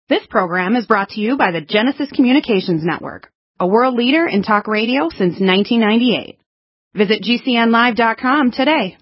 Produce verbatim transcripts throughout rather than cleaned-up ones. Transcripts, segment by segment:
This program is brought to you by the Genesis Communications Network, a world leader in talk radio since nineteen ninety-eight. Visit G C N live dot com today.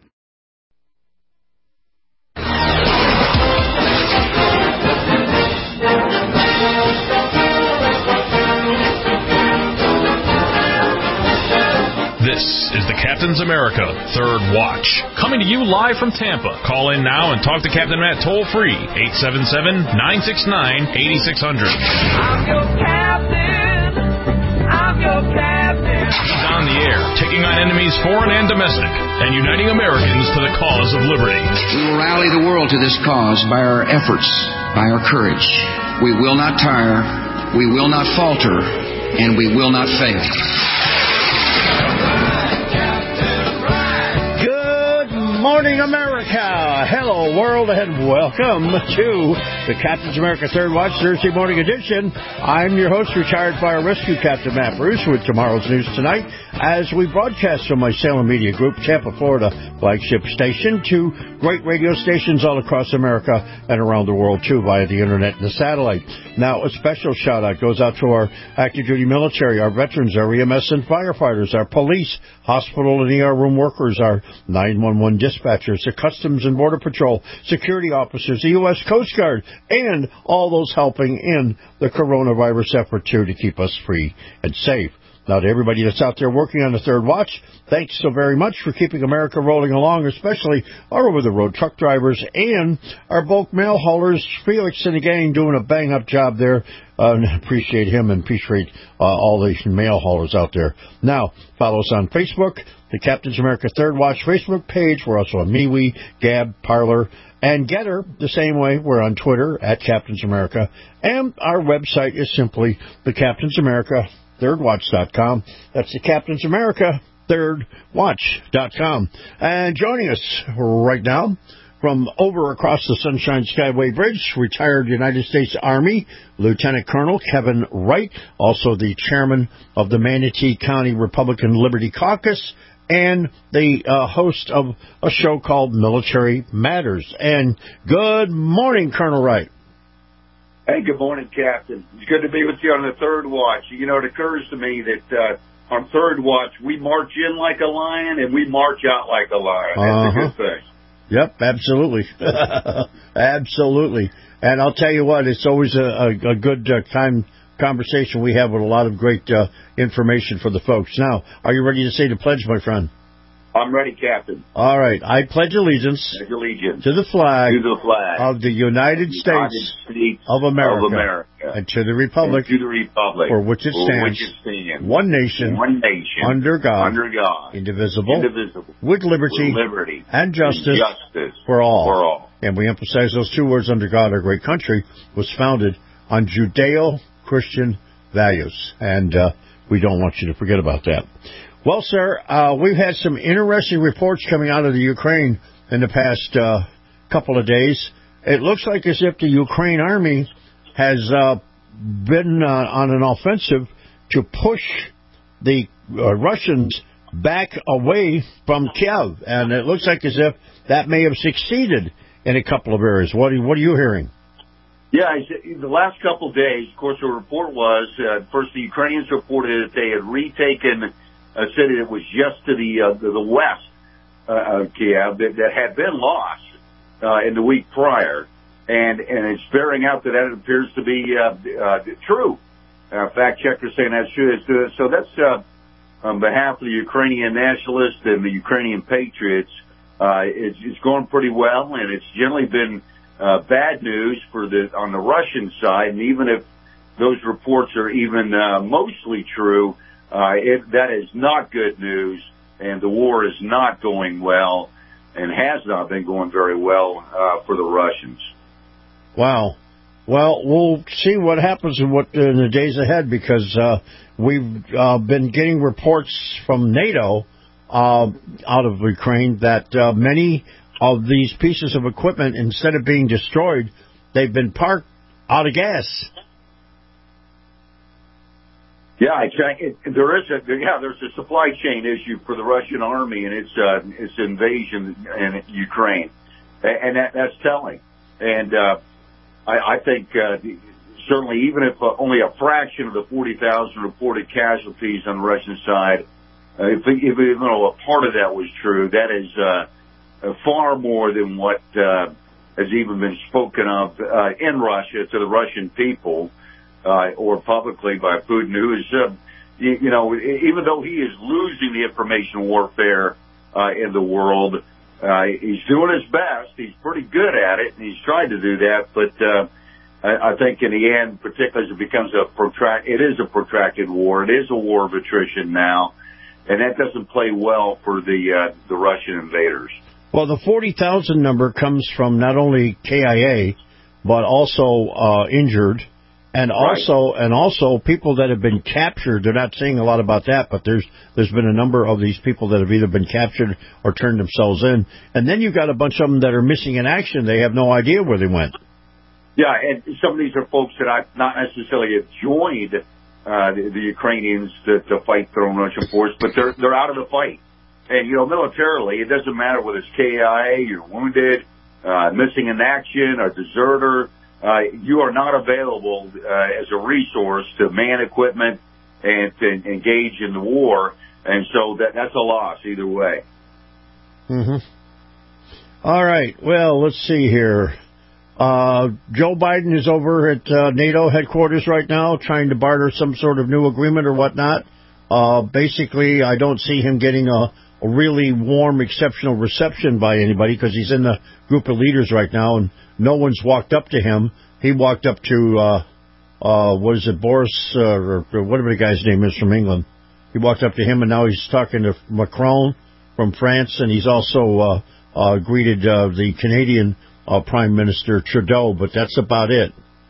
This is the Captain's America Third Watch, coming to you live from Tampa. Call in now and talk to Captain Matt toll-free, eight seven seven, nine six nine, eight six zero zero. I'm your captain. I'm your captain. He's on the air, taking on enemies foreign and domestic, and uniting Americans to the cause of liberty. We will rally the world to this cause by our efforts, by our courage. We will not tire, we will not falter, and we will not fail. Morning, America. Hello, world, and welcome to the Captain's America Third Watch Thursday morning edition. I'm your host, retired fire rescue captain Matt Bruce, with tomorrow's news tonight as we broadcast from my Salem Media Group, Tampa, Florida flagship station, to great radio stations all across America and around the world, too, via the internet and the satellite. Now, a special shout-out goes out to our active duty military, our veterans, our E M S and firefighters, our police, hospital and E R room workers, our nine one one dispatchers, the Customs and Border Patrol, security officers, the U S Coast Guard, and all those helping in the coronavirus effort, too, to keep us free and safe. Now, to everybody that's out there working on the Third Watch, thanks so very much for keeping America rolling along, especially our over-the-road truck drivers and our bulk mail haulers. Felix and the gang doing a bang-up job there. Uh, appreciate him and appreciate uh, all the mail haulers out there. Now, follow us on Facebook, the Captain's America Third Watch Facebook page. We're also on MeWe, Gab, Parler, and Getter the same way. We're on Twitter, at Captain's America. And our website is simply the Captain's America Third Watch dot com. That's the Captain's America Third Watch dot com. And joining us right now from over across the Sunshine Skyway Bridge, retired United States Army Lieutenant Colonel Kevin Wright, also the chairman of the Manatee County Republican Liberty Caucus, and the uh, host of a show called Military Matters. And good morning, Colonel Wright. Hey, good morning, Captain. It's good to be with you on the Third Watch. You know, it occurs to me that uh, on Third Watch, we march in like a lion and we march out like a lion. That's uh-huh. a good thing. Yep, absolutely. Absolutely. And I'll tell you what, it's always a, a, a good uh, time conversation we have with a lot of great uh, information for the folks. Now, are you ready to say the pledge, my friend? I'm ready, Captain. All right. I pledge allegiance, pledge allegiance to the flag, to the flag of the United, the States, United States of America, of America, and to the republic, and to the republic for which it stands, which it stands one nation, one nation, under God, under God, indivisible, indivisible, with liberty, with liberty and justice, and justice for all. For all. And we emphasize those two words, under God. Our great country was founded on Judeo-Christian values, and uh, we don't want you to forget about that. Well, sir, uh, we've had some interesting reports coming out of the Ukraine in the past uh, couple of days. It looks like as if the Ukraine army has uh, been uh, on an offensive to push the uh, Russians back away from Kiev, and it looks like as if that may have succeeded in a couple of areas. What are, what are you hearing? Yeah, the last couple of days, of course, the report was, uh, first the Ukrainians reported that they had retaken a city that was just to the uh, the west uh, of Kiev that, that had been lost uh, in the week prior, and and it's bearing out that that appears to be uh, uh, true. Uh, fact checkers saying that's true. So that's uh, on behalf of the Ukrainian nationalists and the Ukrainian patriots. Uh, it's, it's going pretty well, and it's generally been uh, bad news for the on the Russian side. And even if those reports are even uh, mostly true, Uh, it, that is not good news, and the war is not going well and has not been going very well uh, for the Russians. Wow. Well, we'll see what happens in, what, in the days ahead, because uh, we've uh, been getting reports from NATO uh, out of Ukraine that uh, many of these pieces of equipment, instead of being destroyed, they've been parked out of gas. Yeah, it, there is a yeah. There's a supply chain issue for the Russian army and its uh, its invasion in Ukraine, and that, that's telling. And uh, I, I think uh, certainly, even if uh, only a fraction of the forty thousand reported casualties on the Russian side, uh, if, if even though a part of that was true, that is uh, uh, far more than what uh, has even been spoken of uh, in Russia to the Russian people uh, or publicly by Putin, who is, uh, you, you know, even though he is losing the information warfare uh, in the world, uh, he's doing his best. He's pretty good at it, and he's trying to do that, but uh, I think in the end, particularly as it becomes a protract, it is a protracted war. It is a war of attrition now, and that doesn't play well for the uh, the Russian invaders. Well, the forty thousand number comes from not only K I A, but also uh, injured, and also right. and also people that have been captured. They're not saying a lot about that, but there's there's been a number of these people that have either been captured or turned themselves in, and then you've got a bunch of them that are missing in action. They have no idea where they went. Yeah, and some of these are folks that I've not necessarily have joined uh, the, the Ukrainians to, to fight their own Russian force, but they're they're out of the fight. And, you know, militarily, it doesn't matter whether it's K I A, you're wounded, uh, missing in action, or deserter. Uh, you are not available uh, as a resource to man equipment and to engage in the war. And so that that's a loss either way. Mm-hmm. All right. Well, let's see here. Uh, Joe Biden is over at uh, NATO headquarters right now trying to barter some sort of new agreement or whatnot. Uh, basically, I don't see him getting a, a really warm, exceptional reception by anybody because he's in the group of leaders right now, and no one's walked up to him. He walked up to, uh, uh, what is it, Boris, uh, or, or whatever the guy's name is from England. He walked up to him, and now he's talking to Macron from France, and he's also uh, uh, greeted uh, the Canadian Uh, Prime Minister Trudeau, but that's about it.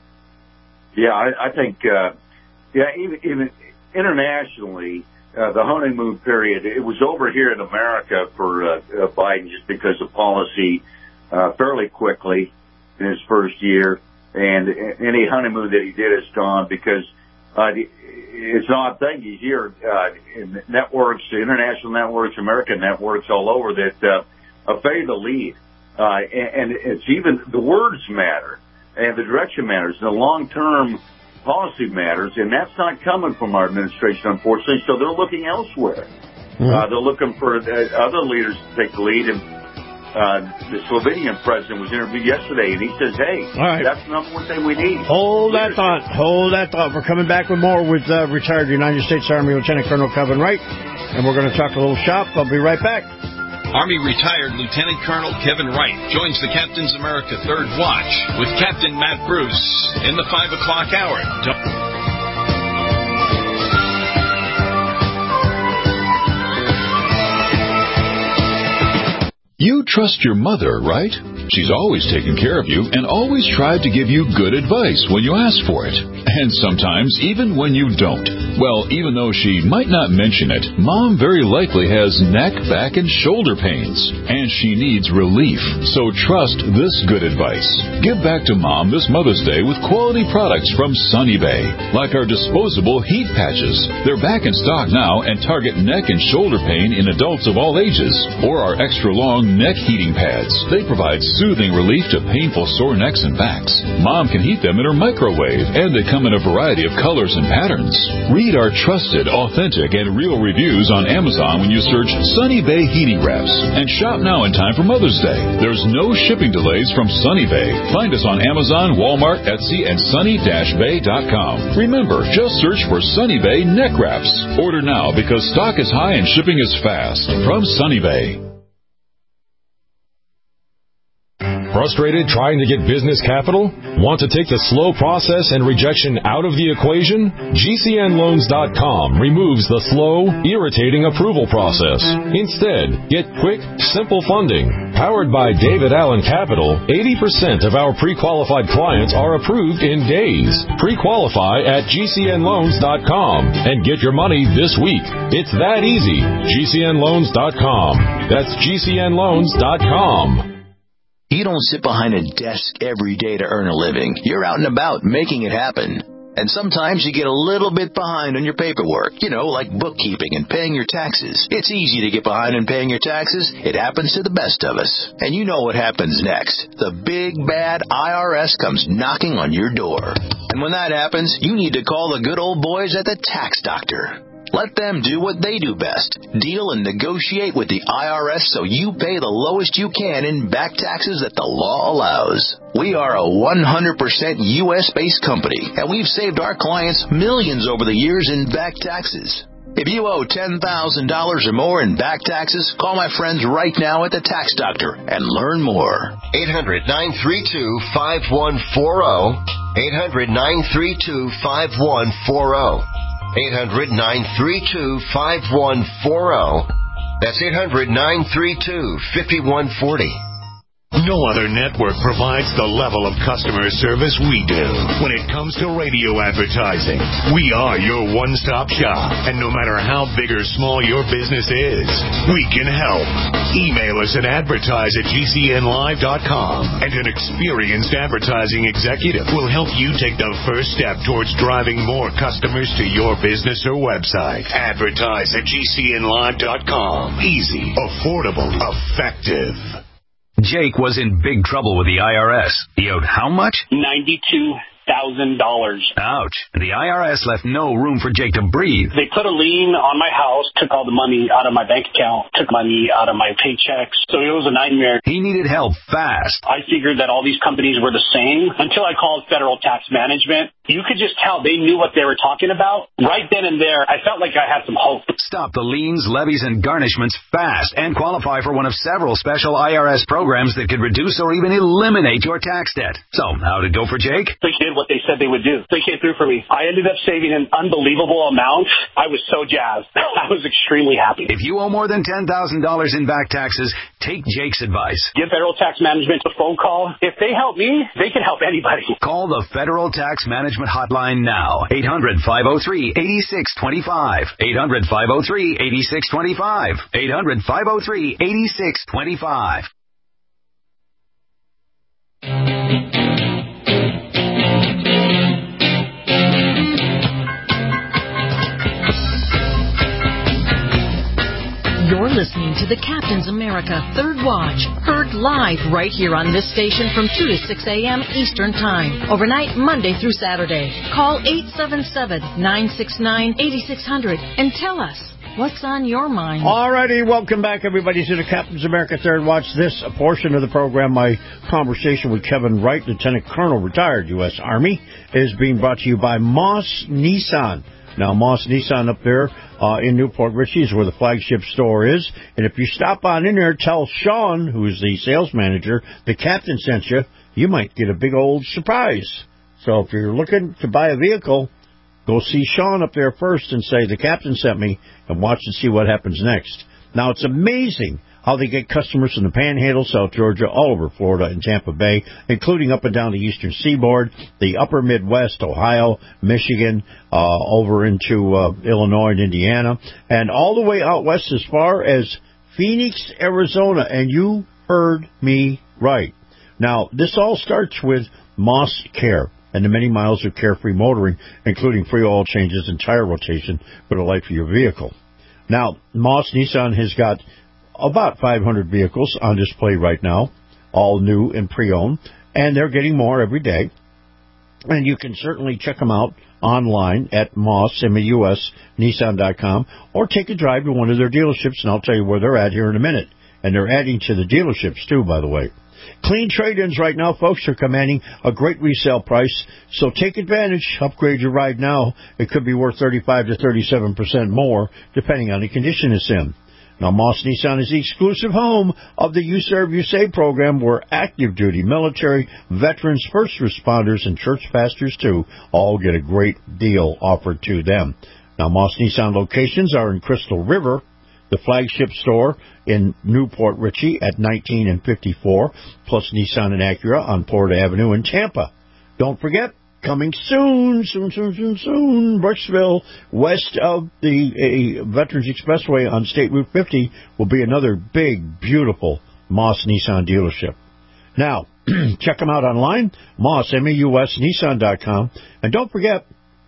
Yeah, I, I think, uh, yeah, even, even internationally, uh, the honeymoon period, it was over here in America for uh, uh, Biden just because of policy uh, fairly quickly in his first year, and any honeymoon that he did is gone because uh, it's an odd thing. He's here uh, in networks, international networks, American networks all over that uh, fade the lead. Uh, and, and it's even, the words matter, and the direction matters, and the long-term policy matters, and that's not coming from our administration, unfortunately, so they're looking elsewhere. Mm-hmm. Uh, they're looking for uh, other leaders to take the lead, and uh, the Slovenian president was interviewed yesterday, and he says, hey, right. that's the number one thing we need. Hold that thought. Hold that thought. We're coming back with more with uh, retired United States Army Lieutenant Colonel Kevin Wright, and we're going to talk a little shop. I'll be right back. Army retired Lieutenant Colonel Kevin Wright joins the Captain's America Third Watch with Captain Matt Bruce in the five o'clock hour. You trust your mother, right? She's always taken care of you and always tried to give you good advice when you ask for it. And sometimes even when you don't. Well, even though she might not mention it, Mom very likely has neck, back, and shoulder pains. And she needs relief. So trust this good advice. Give back to Mom this Mother's Day with quality products from Sunny Bay. Like our disposable heat patches. They're back in stock now and target neck and shoulder pain in adults of all ages. Or our extra long neck heating pads. They provide soothing relief to painful sore necks and backs. Mom can heat them in her microwave, and they come in a variety of colors and patterns. Read our trusted, authentic, and real reviews on Amazon when you search Sunny Bay Heating Wraps. And shop now in time for Mother's Day. There's no shipping delays from Sunny Bay. Find us on Amazon, Walmart, Etsy, and sunny dash bay dot com. Remember, just search for Sunny Bay Neck Wraps. Order now because stock is high and shipping is fast. From Sunny Bay. Frustrated trying to get business capital? Want to take the slow process and rejection out of the equation? G C N loans dot com removes the slow, irritating approval process. Instead, get quick, simple funding. Powered by David Allen Capital, eighty percent of our pre-qualified clients are approved in days. Pre-qualify at G C N loans dot com and get your money this week. It's that easy. G C N loans dot com. That's G C N loans dot com. You don't sit behind a desk every day to earn a living. You're out and about making it happen. And sometimes you get a little bit behind on your paperwork, you know, like bookkeeping and paying your taxes. It's easy to get behind in paying your taxes. It happens to the best of us. And you know what happens next. The big, bad I R S comes knocking on your door. And when that happens, you need to call the good old boys at the Tax Doctor. Let them do what they do best. Deal and negotiate with the I R S so you pay the lowest you can in back taxes that the law allows. We are a one hundred percent U S-based company, and we've saved our clients millions over the years in back taxes. If you owe ten thousand dollars or more in back taxes, call my friends right now at the Tax Doctor and learn more. eight hundred, nine three two, five one four zero. eight hundred, nine three two, five one four zero. eight hundred, nine three two, five one four zero. That's eight hundred, nine three two, five one four zero. No other network provides the level of customer service we do when it comes to radio advertising. We are your one-stop shop, and no matter how big or small your business is, we can help. Email us at advertise at G C N live dot com, and an experienced advertising executive will help you take the first step towards driving more customers to your business or website. Advertise at G C N live dot com. Easy, affordable, effective. Jake was in big trouble with the I R S. He owed how much? ninety-two thousand dollars. Ouch. The I R S left no room for Jake to breathe. They put a lien on my house, took all the money out of my bank account, took money out of my paychecks. So it was a nightmare. He needed help fast. I figured that all these companies were the same until I called Federal Tax Management. You could just tell they knew what they were talking about. Right then and there, I felt like I had some hope. Stop the liens, levies, and garnishments fast and qualify for one of several special I R S programs that could reduce or even eliminate your tax debt. So, how'd it go for Jake? They did what they said they would do. They came through for me. I ended up saving an unbelievable amount. I was so jazzed. I was extremely happy. If you owe more than ten thousand dollars in back taxes, take Jake's advice. Give Federal Tax Management a phone call. If they help me, they can help anybody. Call the Federal Tax Management Hotline now. eight hundred, five oh three, eight six two five. eight hundred, five oh three, eight six two five. eight hundred, five oh three, eight six two five. You're listening to the Captain's America Third Watch, heard live right here on this station from two to six a.m. Eastern Time, overnight Monday through Saturday. Call eight seven seven, nine six nine, eight six zero zero and tell us what's on your mind. All righty, welcome back, everybody, to the Captain's America Third Watch. This a portion of the program, my conversation with Kevin Wright, Lieutenant Colonel, retired U S Army, is being brought to you by Moss Nissan. Now, Moss Nissan up there uh, in Newport Richey is where the flagship store is. And if you stop on in there, tell Sean, who's the sales manager, the captain sent you, you might get a big old surprise. So if you're looking to buy a vehicle, go see Sean up there first and say, the captain sent me, and watch and see what happens next. Now, it's amazing how they get customers from the Panhandle, South Georgia, all over Florida and Tampa Bay, including up and down the eastern seaboard, the upper Midwest, Ohio, Michigan, uh, over into uh, Illinois and Indiana, and all the way out west as far as Phoenix, Arizona. And you heard me right. Now, this all starts with Moss Care and the many miles of carefree motoring, including free oil changes and tire rotation for the life of your vehicle. Now, Moss Nissan has got about five hundred vehicles on display right now, all new and pre-owned, and they're getting more every day. And you can certainly check them out online at Moss, M A U S, Nissan dot com, or take a drive to one of their dealerships, and I'll tell you where they're at here in a minute. And they're adding to the dealerships, too, by the way. Clean trade-ins right now, folks, are commanding a great resale price, so take advantage. Upgrade your ride now. It could be worth thirty-five to thirty-seven percent more, depending on the condition it's in. Now, Moss Nissan is the exclusive home of the You Serve, You Save program, where active duty, military, veterans, first responders, and church pastors, too, all get a great deal offered to them. Now, Moss Nissan locations are in Crystal River, the flagship store in Newport Richey at nineteen and fifty-four, plus Nissan and Acura on Florida Avenue in Tampa. Don't forget, coming soon, soon, soon, soon, soon, Brooksville, west of the uh, Veterans Expressway on State Route fifty, will be another big, beautiful Moss Nissan dealership. Now, check them out online, Moss, M A U S, Nissan dot com. And don't forget,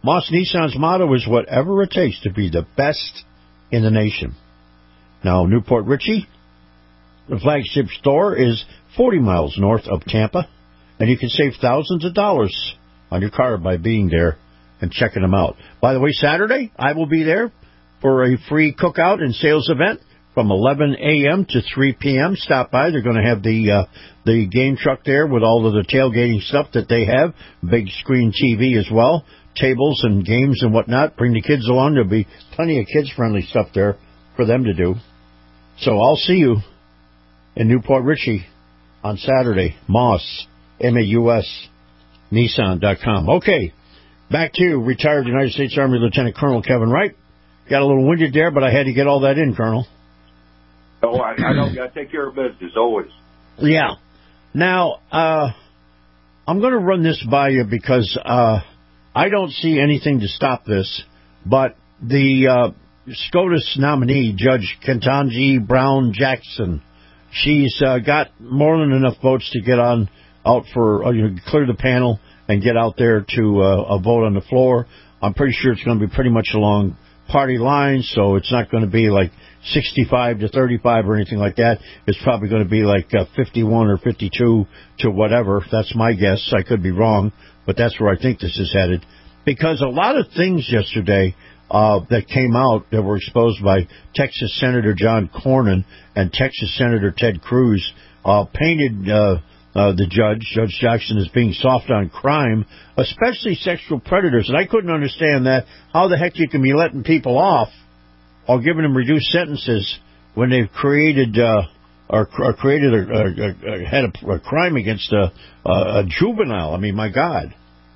Moss Nissan's motto is whatever it takes to be the best in the nation. Now, Newport Richey, the flagship store, is forty miles north of Tampa, and you can save thousands of dollars on your car by being there and checking them out. By the way, Saturday, I will be there for a free cookout and sales event from eleven a.m. to three p.m. Stop by. They're going to have the uh, the game truck there with all of the tailgating stuff that they have, big screen T V as well, tables and games and whatnot. Bring the kids along. There'll be plenty of kids-friendly stuff there for them to do. So I'll see you in Newport Richey on Saturday. Moss, M A U S, Nissan dot com. Okay, back to retired United States Army Lieutenant Colonel Kevin Wright. Got a little winded there, but I had to get all that in, Colonel. Oh, I, I know. Got to take care of business, always. Yeah. Now, uh, I'm going to run this by you because uh, I don't see anything to stop this, but the uh, SCOTUS nominee, Judge Ketanji Brown Jackson, she's uh, got more than enough votes to get on out for, uh, you know, clear the panel and get out there to uh, a vote on the floor. I'm pretty sure it's going to be pretty much along party lines, so it's not going to be like sixty-five to thirty-five or anything like that. It's probably going to be like uh, fifty-one or fifty-two to whatever. That's my guess. I could be wrong, but that's where I think this is headed. Because a lot of things yesterday uh, that came out that were exposed by Texas Senator John Cornyn and Texas Senator Ted Cruz uh, painted uh, uh, the judge, Judge Jackson, as being soft on crime, especially sexual predators. And I couldn't understand that. How the heck you can be letting people off or giving them reduced sentences when they've created uh, or, or created a, a, a, had a, a crime against a, a, a juvenile. I mean, my God.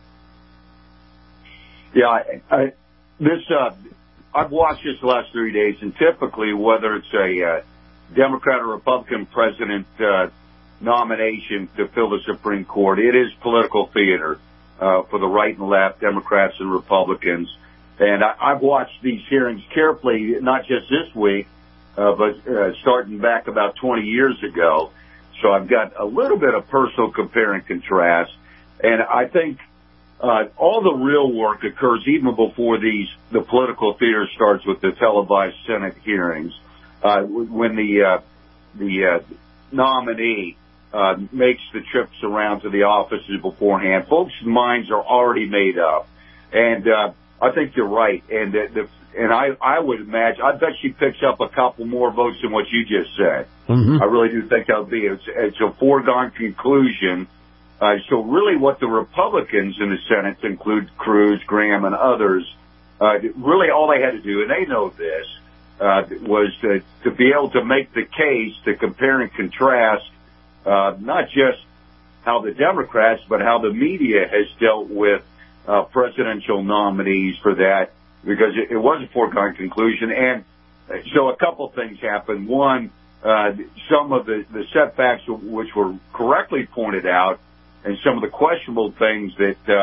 Yeah, I, I, this uh, I've watched this the last three days, and typically, whether it's a uh, Democrat or Republican president uh, nomination to fill the Supreme Court, it is political theater uh, for the right and left, Democrats and Republicans. And I, I've watched these hearings carefully, not just this week, uh, but uh, starting back about twenty years ago. So I've got a little bit of personal compare and contrast. And I think uh, all the real work occurs even before these the political theater starts with the televised Senate hearings. Uh, when the uh, the uh, nominee uh, makes the trips around to the offices beforehand, folks' minds are already made up. And uh, I think you're right, and the, the, and I, I would imagine, I bet she picks up a couple more votes than what you just said. Mm-hmm. I really do think that'll be, it's, it's a foregone conclusion. Uh, so really what the Republicans in the Senate, to include Cruz, Graham, and others, uh, really all they had to do, and they know this, uh, was to, to be able to make the case to compare and contrast, uh, not just how the Democrats, but how the media has dealt with Uh, presidential nominees for that, because it, it was a foregone conclusion. And so a couple things happened. One, uh, some of the, the setbacks which were correctly pointed out, and some of the questionable things that, uh,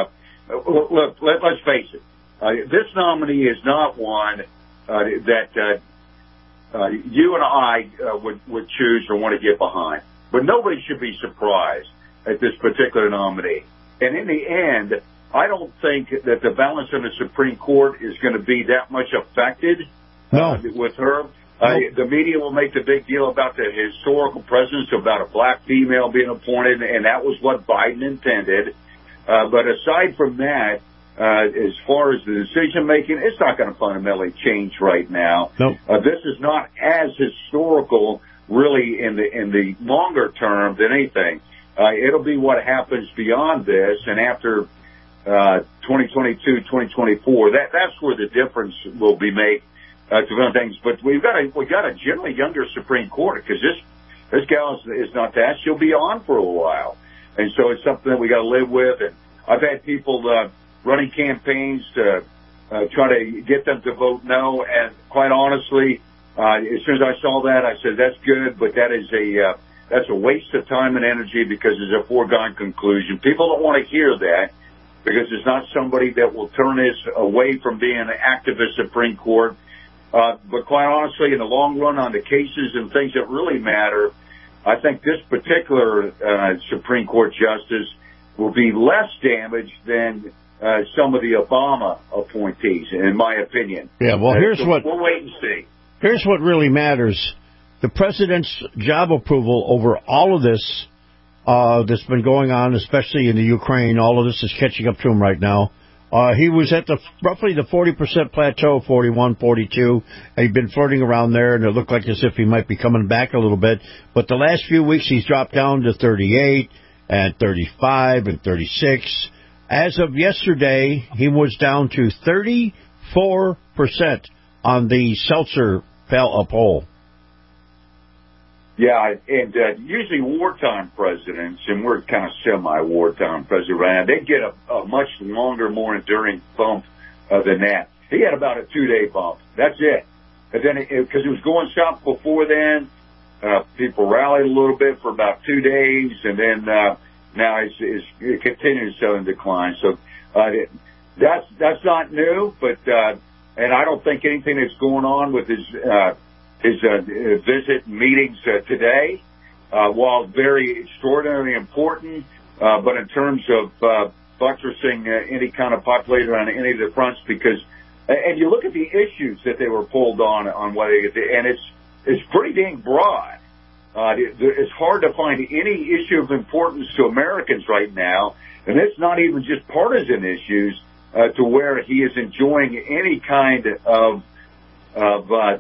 look, let, let's face it, uh, this nominee is not one uh, that uh, uh, you and I uh, would, would choose or want to get behind. But nobody should be surprised at this particular nominee. And in the end, I don't think that the balance in the Supreme Court is going to be that much affected no. uh, with her. Uh, the media will make the big deal about the historical presence, about a black female being appointed, and that was what Biden intended. Uh, but aside from that, uh, as far as the decision-making, it's not going to fundamentally change right now. Nope. Uh, this is not as historical, really, in the in the longer term than anything. Uh, it'll be what happens beyond this, and after Uh, twenty twenty-two, twenty twenty-four. That that's where the difference will be made uh, to other things. But we've got a we got a generally younger Supreme Court, because this this gal is, is not that. She'll be on for a while, and so it's something that we got to live with. And I've had people uh, running campaigns to uh, try to get them to vote no. And quite honestly, uh, as soon as I saw that, I said that's good, but that is a uh, that's a waste of time and energy, because it's a foregone conclusion. People don't want to hear that, because it's not somebody that will turn us away from being an activist Supreme Court. Uh, but quite honestly, in the long run, on the cases and things that really matter, I think this particular uh, Supreme Court justice will be less damaged than uh, some of the Obama appointees, in my opinion. Yeah, well, here's uh, so what we'll wait and see. Here's what really matters: the president's job approval over all of this uh, that's been going on, especially in the Ukraine. All of this is catching up to him right now. Uh, he was at the roughly the forty percent plateau, forty-one, forty-two. He'd been flirting around there, and it looked like as if he might be coming back a little bit. But the last few weeks, he's dropped down to thirty-eight and thirty-five and thirty-six. As of yesterday, he was down to thirty-four percent on the Seltzer poll. Yeah, and uh, usually wartime presidents, and we're kind of semi-wartime president right now, they get a, a much longer, more enduring bump uh, than that. He had about a two-day bump. That's it. And then, because it, it was going south before then, uh, people rallied a little bit for about two days, and then uh, now it's, it's, it continues to decline. So uh, it, that's that's not new, but uh, and I don't think anything that's going on with his uh, his uh, visit meetings uh, today, uh, while very extraordinarily important, uh, but in terms of uh, buttressing uh, any kind of populator on any of the fronts, because and you look at the issues that they were pulled on on what they and it's it's pretty dang broad. Uh, it's hard to find any issue of importance to Americans right now, and it's not even just partisan issues uh, to where he is enjoying any kind of of uh,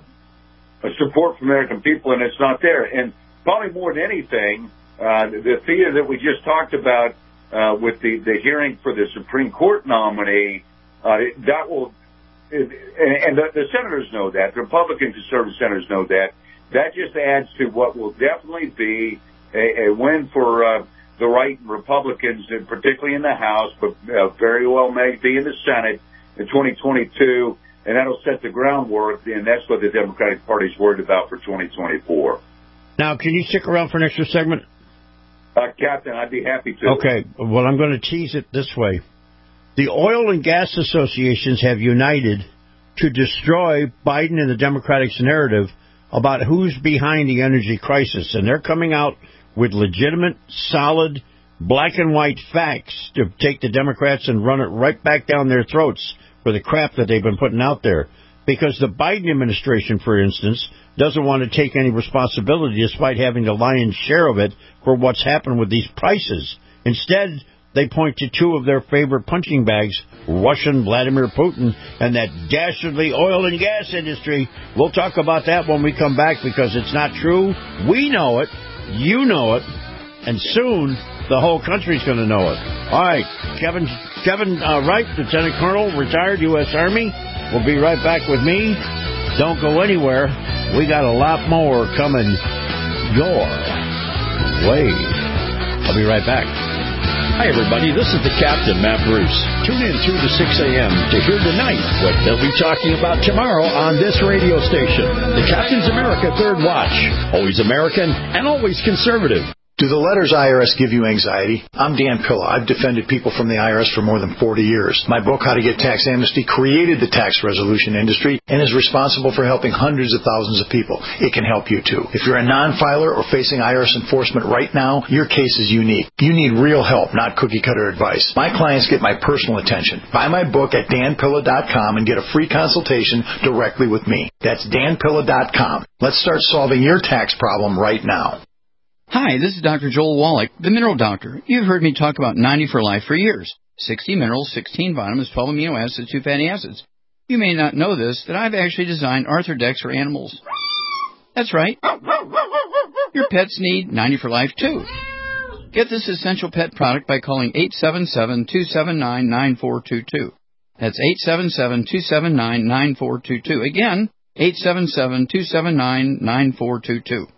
support from American people, and it's not there. And probably more than anything, uh, the theater that we just talked about uh, with the, the hearing for the Supreme Court nominee, uh, that will, and, and the, the senators know that, the Republican conservative senators know that. That just adds to what will definitely be a, a win for uh, the right Republicans, and particularly in the House, but uh, very well may be in the Senate in twenty twenty-two. And that'll set the groundwork, and that's what the Democratic Party's worried about for twenty twenty-four. Now, can you stick around for an extra segment? Uh, Captain, I'd be happy to. Okay, well, I'm going to tease it this way. The oil and gas associations have united to destroy Biden and the Democratic narrative about who's behind the energy crisis, and they're coming out with legitimate, solid, black and white facts to take the Democrats and run it right back down their throats for the crap that they've been putting out there. Because the Biden administration, for instance, doesn't want to take any responsibility despite having the lion's share of it for what's happened with these prices. Instead, they point to two of their favorite punching bags, Russian Vladimir Putin and that dastardly oil and gas industry. We'll talk about that when we come back, because it's not true. We know it. You know it. And soon, the whole country's going to know it. All right, Kevin Kevin uh, Wright, Lieutenant Colonel, retired U S Army, will be right back with me. Don't go anywhere. We got a lot more coming your way. I'll be right back. Hi, everybody. This is the Captain, Matt Bruce. Tune in two to six a.m. to hear tonight what they'll be talking about tomorrow on this radio station. The Captain's America Third Watch. Always American and always conservative. Do the letters I R S give you anxiety? I'm Dan Pilla. I've defended people from the I R S for more than forty years. My book, How to Get Tax Amnesty, created the tax resolution industry and is responsible for helping hundreds of thousands of people. It can help you, too. If you're a non-filer or facing I R S enforcement right now, your case is unique. You need real help, not cookie-cutter advice. My clients get my personal attention. Buy my book at dan pilla dot com and get a free consultation directly with me. That's dan pilla dot com. Let's start solving your tax problem right now. Hi, this is Doctor Joel Wallach, the Mineral Doctor. You've heard me talk about ninety for Life for years. sixty minerals, sixteen vitamins, twelve amino acids, two fatty acids. You may not know this, that I've actually designed Arthrodex for animals. That's right. Your pets need ninety for Life, too. Get this essential pet product by calling eight seven seven, two seven nine, nine four two two. That's eight seven seven, two seven nine, nine four two two. Again, eight seven seven, two seven nine, nine four two two.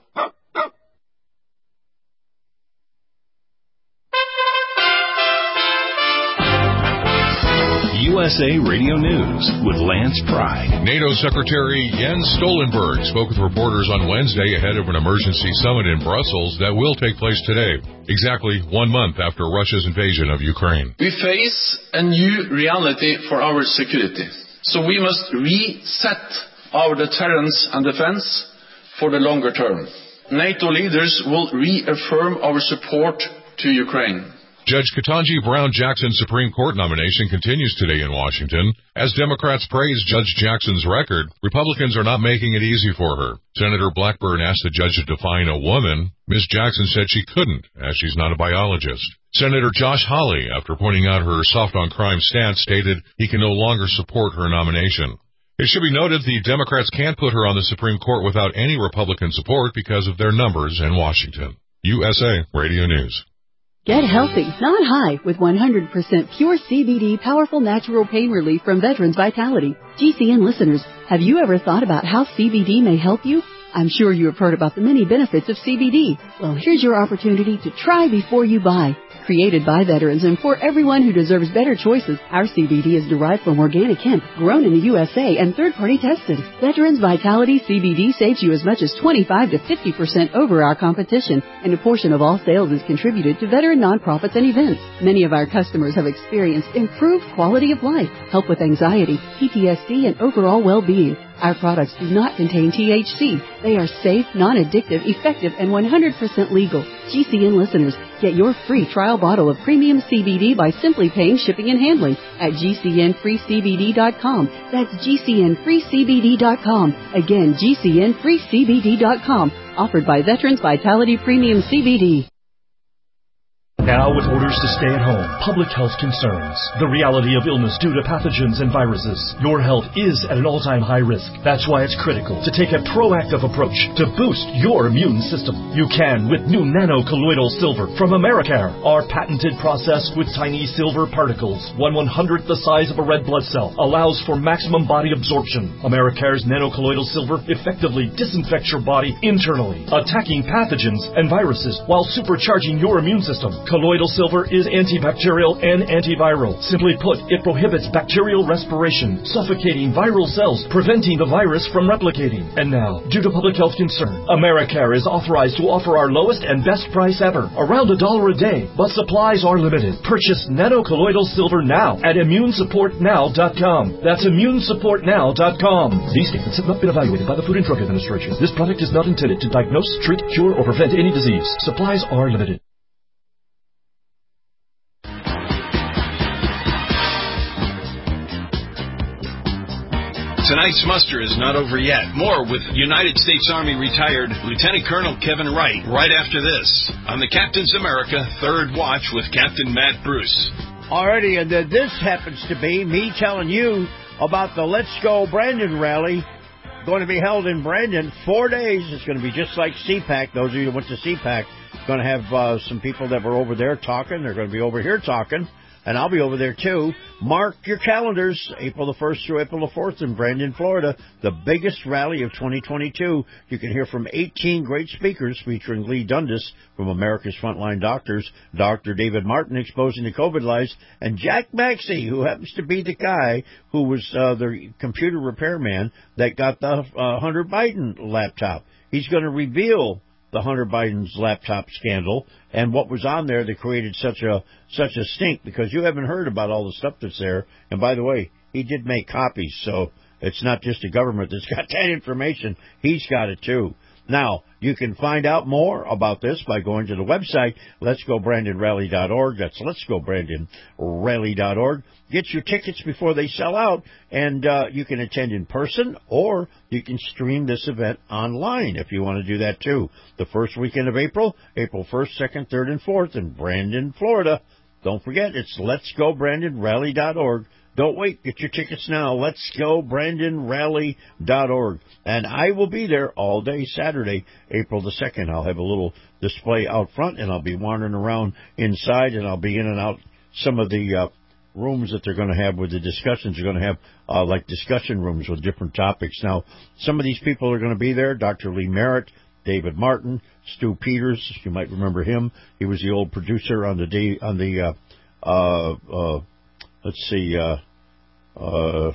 U S A Radio News with Lance Pry. NATO Secretary Jens Stoltenberg spoke with reporters on Wednesday ahead of an emergency summit in Brussels that will take place today, exactly one month after Russia's invasion of Ukraine. We face a new reality for our security, so we must reset our deterrence and defense for the longer term. NATO leaders will reaffirm our support to Ukraine. Judge Ketanji Brown Jackson's Supreme Court nomination continues today in Washington. As Democrats praise Judge Jackson's record, Republicans are not making it easy for her. Senator Blackburn asked the judge to define a woman. Miz Jackson said she couldn't, as she's not a biologist. Senator Josh Hawley, after pointing out her soft-on-crime stance, stated he can no longer support her nomination. It should be noted the Democrats can't put her on the Supreme Court without any Republican support because of their numbers in Washington. U S A Radio News. Get healthy, not high, with one hundred percent pure C B D powerful natural pain relief from Veterans Vitality. G C N listeners, have you ever thought about how C B D may help you? I'm sure you have heard about the many benefits of C B D. Well, here's your opportunity to try before you buy. Created by veterans and for everyone who deserves better choices, our C B D is derived from organic hemp, grown in the U S A and third-party tested. Veterans Vitality C B D saves you as much as twenty-five to fifty percent over our competition, and a portion of all sales is contributed to veteran nonprofits and events. Many of our customers have experienced improved quality of life, help with anxiety, P T S D, and overall well-being. Our products do not contain T H C. They are safe, non-addictive, effective, and one hundred percent legal. G C N listeners, get your free trial bottle of premium C B D by simply paying shipping and handling at G C N free C B D dot com. That's G C N free C B D dot com. Again, G C N free C B D dot com. Offered by Veterans Vitality Premium C B D. Now with orders to stay at home, public health concerns, the reality of illness due to pathogens and viruses, your health is at an all-time high risk. That's why it's critical to take a proactive approach to boost your immune system. You can with new nano-colloidal silver from Americare, our patented process with tiny silver particles, one one-hundredth the size of a red blood cell, allows for maximum body absorption. Americare's nano-colloidal silver effectively disinfects your body internally, attacking pathogens and viruses while supercharging your immune system. Colloidal silver is antibacterial and antiviral. Simply put, it prohibits bacterial respiration, suffocating viral cells, preventing the virus from replicating. And now, due to public health concern, Americare is authorized to offer our lowest and best price ever, around a dollar a day, but supplies are limited. Purchase nano-colloidal silver now at immune support now dot com. That's immune support now dot com. These statements have not been evaluated by the Food and Drug Administration. This product is not intended to diagnose, treat, cure, or prevent any disease. Supplies are limited. Tonight's muster is not over yet. More with United States Army retired Lieutenant Colonel Kevin Wright right after this on the Captain's America Third Watch with Captain Matt Bruce. Alrighty, and uh, this happens to be me telling you about the Let's Go Brandon rally going to be held in Brandon. Four days. It's going to be just like C PAC. Those of you who went to C PAC, going to have uh, some people that were over there talking. They're going to be over here talking. And I'll be over there, too. Mark your calendars, April the first through April the fourth in Brandon, Florida, the biggest rally of twenty twenty-two. You can hear from eighteen great speakers featuring Lee Dundas from America's Frontline Doctors, Doctor David Martin exposing the COVID lies, and Jack Maxey, who happens to be the guy who was uh, the computer repairman that got the uh, Hunter Biden laptop. He's going to reveal the Hunter Biden's laptop scandal and what was on there that created such a such a stink, because you haven't heard about all the stuff that's there. And by the way, he did make copies, so it's not just the government that's got that information. He's got it too. Now, you can find out more about this by going to the website, lets go brandon rally dot org. That's lets go brandon rally dot org. Get your tickets before they sell out, and uh, you can attend in person, or you can stream this event online if you want to do that too. The first weekend of April, April first, second, third, and fourth in Brandon, Florida. Don't forget, it's lets go brandon rally dot org. Don't wait. Get your tickets now. lets go brandon rally dot org. And I will be there all day Saturday, April the second. I'll have a little display out front, and I'll be wandering around inside, and I'll be in and out some of the uh, rooms that they're going to have with the discussions. They're going to have, uh, like, discussion rooms with different topics. Now, some of these people are going to be there. Doctor Lee Merritt, David Martin, Stu Peters. You might remember him. He was the old producer on the, day, on the uh, uh, uh, let's see, uh, Uh,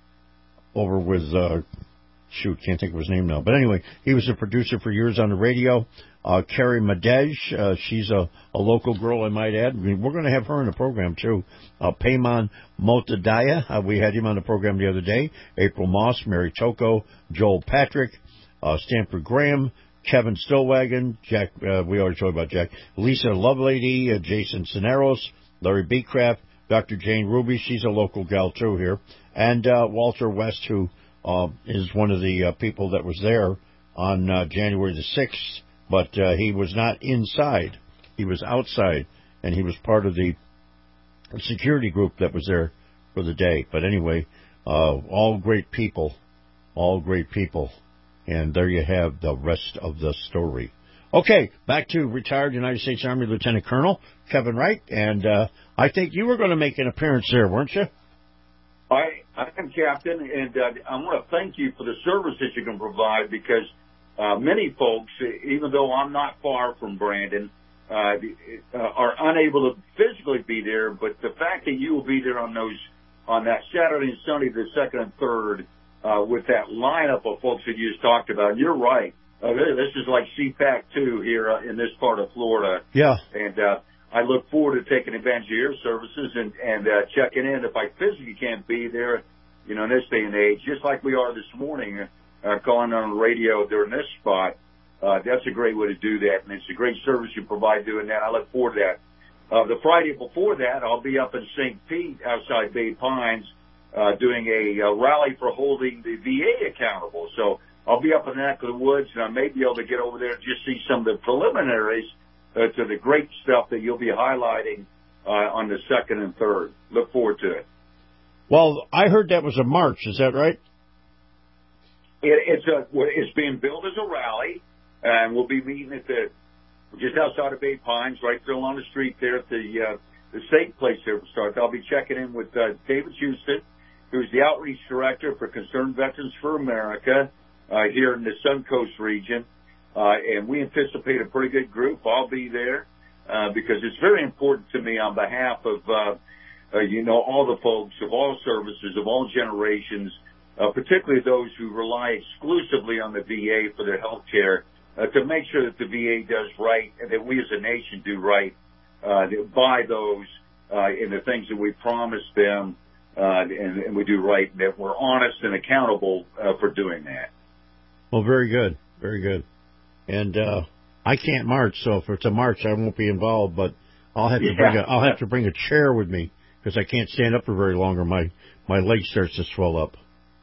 over with, uh, shoot, can't think of his name now. But anyway, he was a producer for years on the radio. Uh, Carrie Madej, uh, she's a, a local girl, I might add. I mean, we're going to have her in the program, too. Uh, Payman Motadaya, uh, we had him on the program the other day. April Moss, Mary Toko, Joel Patrick, uh, Stanford Graham, Kevin Stillwagon, Jack, uh, we already told about Jack, Lisa Lovelady, uh, Jason Cineros, Larry Beecraft, Doctor Jane Ruby, she's a local gal too here, and uh, Walter West, who uh, is one of the uh, people that was there on uh, January the sixth, but uh, he was not inside. He was outside, and he was part of the security group that was there for the day. But anyway, uh, all great people, all great people. And there you have the rest of the story. Okay, back to retired United States Army Lieutenant Colonel Kevin Wright. And uh, I think you were going to make an appearance there, weren't you? I, I am, Captain, and uh, I want to thank you for the service that you can provide because uh, many folks, even though I'm not far from Brandon, uh, are unable to physically be there. But the fact that you will be there on those on that Saturday and Sunday, the second and third, Uh, with that lineup of folks that you just talked about. And you're right. Uh, this is like C PAC two here uh, in this part of Florida. Yeah. And uh, I look forward to taking advantage of your services and, and uh, checking in. If I physically can't be there, you know, in this day and age, just like we are this morning, uh, calling on the radio during this spot, uh, that's a great way to do that. And it's a great service you provide doing that. I look forward to that. Uh, the Friday before that, I'll be up in Saint Pete outside Bay Pines, Uh, doing a, a rally for holding the V A accountable. So I'll be up in the neck of the woods, and I may be able to get over there and just see some of the preliminaries uh, to the great stuff that you'll be highlighting uh, on the second and third. Look forward to it. Well, I heard that was a march. Is that right? It, it's a it's being billed as a rally, and we'll be meeting at the just outside of Bay Pines, right there along the street there at the uh, the state place there for start. I'll be checking in with uh, David Houston, who's the Outreach Director for Concerned Veterans for America uh, here in the Suncoast region. Uh, and we anticipate a pretty good group. I'll be there uh, because it's very important to me on behalf of, uh, uh, you know, all the folks of all services, of all generations, uh, particularly those who rely exclusively on the V A for their health care, uh, to make sure that the V A does right and that we as a nation do right uh, by those uh, in the things that we promise them. Uh, and, and we do right, and that we're honest and accountable uh, for doing that. Well, very good, very good. And uh, I can't march, so if it's a march, I won't be involved. But I'll have to yeah. bring a I'll have to bring a chair with me because I can't stand up for very long, or my my leg starts to swell up.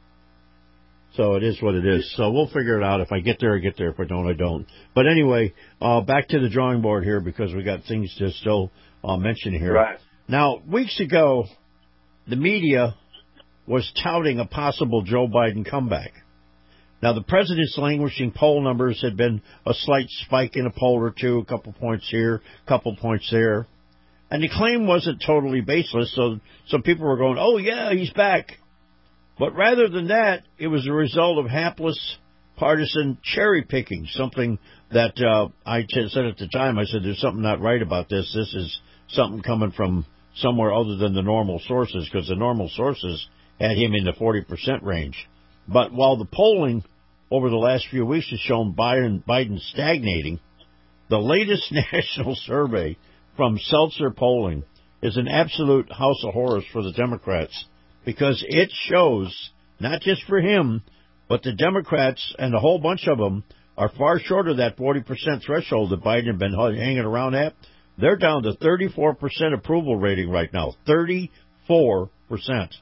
So it is what it is. So we'll figure it out. If I get there, I get there. If I don't, I don't. But anyway, uh, back to the drawing board here because we got things to still uh, mention here. Right. Now, weeks ago, the media was touting a possible Joe Biden comeback. Now, the president's languishing poll numbers had been a slight spike in a poll or two, a couple points here, a couple points there. And the claim wasn't totally baseless, so some people were going, oh, yeah, he's back. But rather than that, it was a result of hapless partisan cherry-picking, something that uh, I said at the time. I said, there's something not right about this. This is something coming from somewhere other than the normal sources, because the normal sources had him in the forty percent range. But while the polling over the last few weeks has shown Biden, Biden stagnating, the latest national survey from Seltzer Polling is an absolute house of horrors for the Democrats, because it shows, not just for him, but the Democrats and a whole bunch of them are far short of that forty percent threshold that Biden had been hanging around at. They're down to thirty-four percent approval rating right now. thirty-four percent.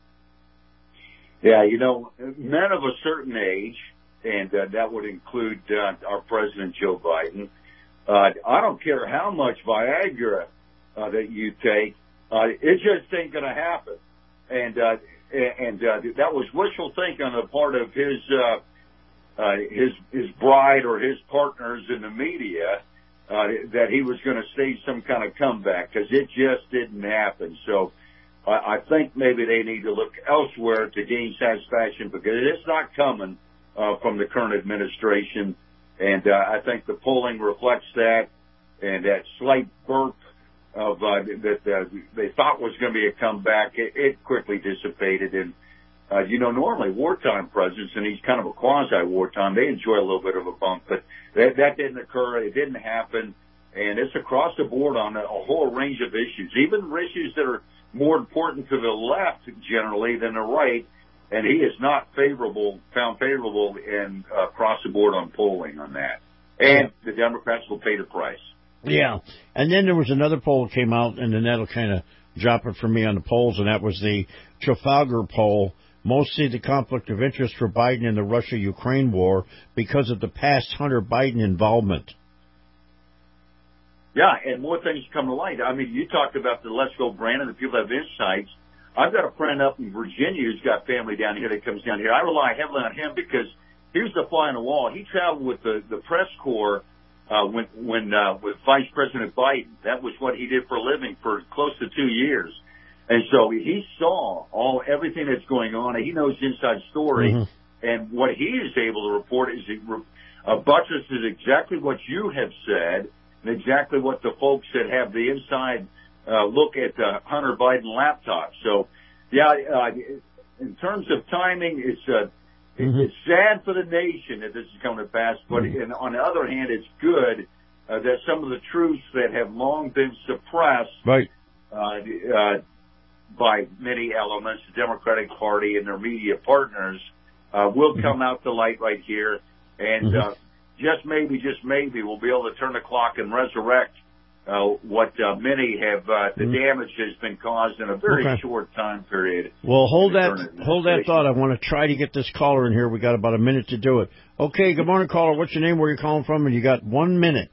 Yeah, you know, men of a certain age, and uh, that would include uh, our President Joe Biden, uh, I don't care how much Viagra uh, that you take, uh, it just ain't going to happen. And uh, and uh, that was wishful thinking on the part of his, uh, uh, his, his bride or his partners in the media. Uh, that he was going to stage some kind of comeback, because it just didn't happen. So I, I think maybe they need to look elsewhere to gain satisfaction, because it's not coming uh, from the current administration. And uh, I think the polling reflects that, and that slight burp of uh, that uh, they thought was going to be a comeback, it, it quickly dissipated. And Uh, you know, normally wartime presidents, and he's kind of a quasi-wartime, they enjoy a little bit of a bump, but that, that didn't occur. It didn't happen. And it's across the board on a, a whole range of issues, even issues that are more important to the left generally than the right. And he is not favorable, found favorable in uh, across the board on polling on that. and the Democrats will pay the price. Yeah. And then there was another poll that came out, and then that'll kind of drop it for me on the polls, and that was the Trafalgar poll. Most see the conflict of interest for Biden in the Russia-Ukraine war because of the past Hunter Biden involvement. Yeah, and more things come to light. I mean, you talked about the Let's Go Brandon, the people have insights. I've got a friend up in Virginia who's got family down here that comes down here. I rely heavily on him because here's the fly on the wall. He traveled with the, the press corps uh, when, when uh, with Vice President Biden. That was what he did for a living for close to two years. And so he saw all everything that's going on, and he knows the inside story. Mm-hmm. And what he is able to report is it uh, buttresses exactly what you have said, and exactly what the folks that have the inside uh, look at the Hunter Biden laptop. So, yeah, uh, in terms of timing, it's uh, mm-hmm. it's sad for the nation that this is coming to pass. But mm-hmm. on the other hand, it's good uh, that some of the truths that have long been suppressed, right. Uh, uh, by many elements, the Democratic Party and their media partners, uh, will mm-hmm. come out to light right here. And mm-hmm. uh, just maybe, just maybe, we'll be able to turn the clock and resurrect uh, what uh, many have, uh, the mm-hmm. damage has been caused in a very okay. short time period. Well, hold that hold that thought. I want to try to get this caller in here. We got about a minute to do it. Okay, good morning, caller. What's your name? Where are you calling from? And you got one minute.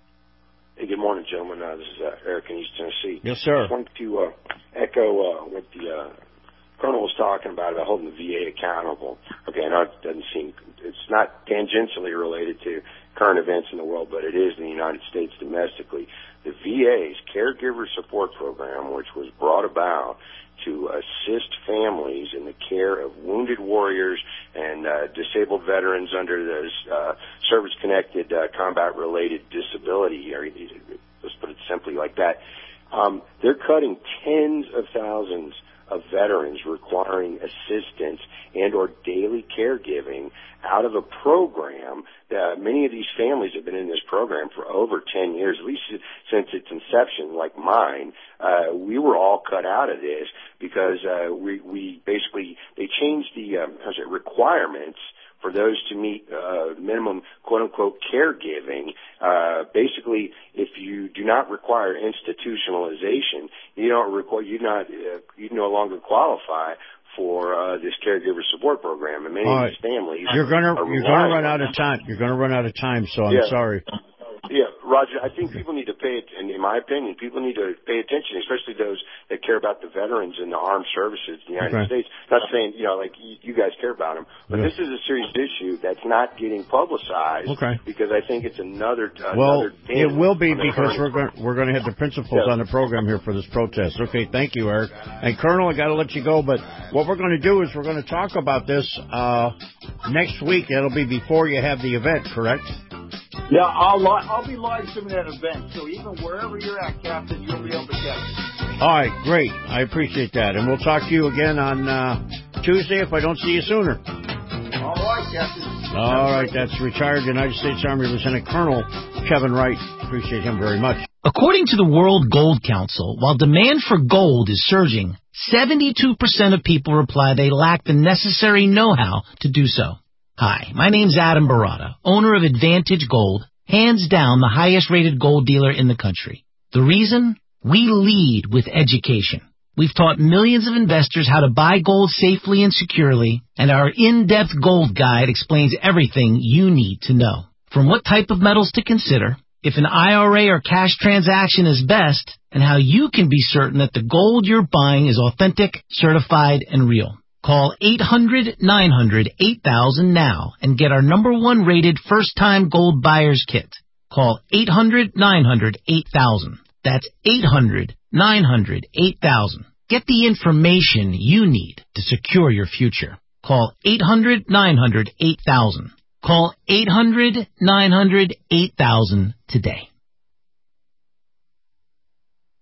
Hey, good morning, gentlemen. Uh, this is uh, Eric in East Tennessee. Yes, sir. I just wanted to uh, echo uh, what the uh, Colonel was talking about, about holding the V A accountable. Okay, I know it doesn't seem, it's not tangentially related to current events in the world, but it is in the United States domestically. The V A's Caregiver Support Program, which was brought about to assist families in the care of wounded warriors and uh, disabled veterans under the uh, service-connected uh, combat-related disability, or let's put it simply like that. Um, they're cutting tens of thousands of veterans requiring assistance and or daily caregiving out of a program that many of these families have been in this program for over ten years, at least since its inception, like mine. Uh, we were all cut out of this because uh, we, we basically, they changed the um, how's it, requirements for those to meet uh, minimum quote-unquote caregiving. Uh, basically, if you do not require institutionalization, you don't require, you not, uh, you no longer qualify for uh, this caregiver support program. And many All of right. these families you're gonna are you're gonna run out of time. You're gonna run out of time. So I'm yeah. sorry. Yeah, Roger, I think people need to pay, and in my opinion, people need to pay attention, especially those that care about the veterans and the armed services in the United Okay. States. Not saying, you know, like you, you guys care about them, but Yeah. this is a serious issue that's not getting publicized Okay. because I think it's another, uh, Well, another it will be on the because current- we're going we're going to have the principals Yeah. on the program here for this protest. Okay, thank you, Eric. And Colonel, I got to let you go, but what we're going to do is we're going to talk about this uh, next week. It'll be before you have the event, correct? Yeah, I'll li- I'll be live streaming that event, so even wherever you're at, Captain, you'll be able to catch it. All right, great. I appreciate that, and we'll talk to you again on uh, Tuesday if I don't see you sooner. All right, Captain. All right, that's retired United States Army Lieutenant Colonel Kevin Wright. Appreciate him very much. According to the World Gold Council, while demand for gold is surging, seventy-two percent of people reply they lack the necessary know-how to do so. Hi, my name's Adam Barata, owner of Advantage Gold, hands down the highest-rated gold dealer in the country. The reason? We lead with education. We've taught millions of investors how to buy gold safely and securely, and our in-depth gold guide explains everything you need to know. From what type of metals to consider, if an I R A or cash transaction is best, and how you can be certain that the gold you're buying is authentic, certified, and real. Call eight hundred nine hundred eight thousand now and get our number one rated first-time gold buyer's kit. Call eight hundred nine hundred eight thousand. That's eight hundred nine hundred eight thousand. Get the information you need to secure your future. Call eight hundred nine hundred eight thousand. Call eight hundred nine hundred eight thousand today.